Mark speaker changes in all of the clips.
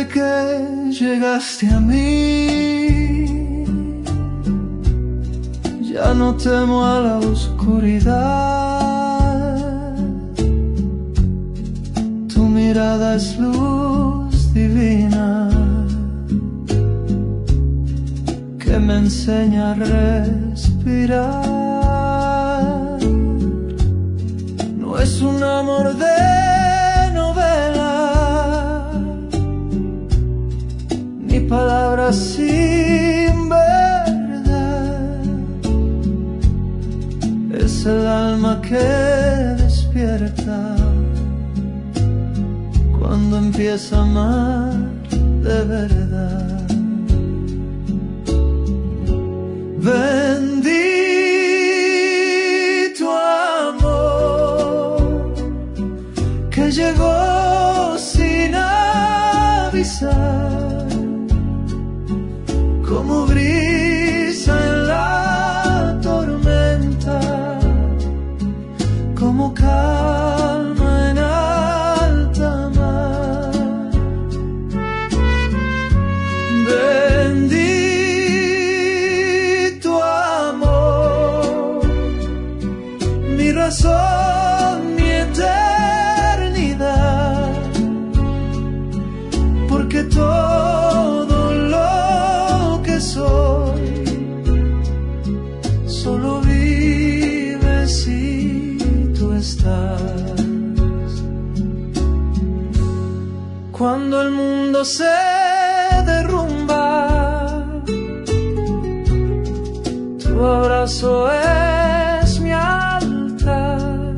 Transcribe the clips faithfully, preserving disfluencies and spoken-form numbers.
Speaker 1: que llegaste a mí, ya no temo a la oscuridad. Tu mirada es luz divina que me enseña a respirar. No es un amor de palabras sin verdad, es el alma que despierta cuando empieza a amar de verdad. Bendito amor que llegó sin avisar, como brisa en la tormenta, como calma en alta mar. Bendito amor, mi razón, mi eternidad, porque todo soy, solo vive si tú estás. Cuando el mundo se derrumba, tu abrazo es mi altar,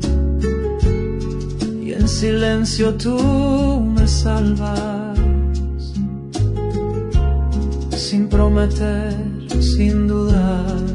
Speaker 1: y en silencio tú me salvas, sin prometer, sin dudar.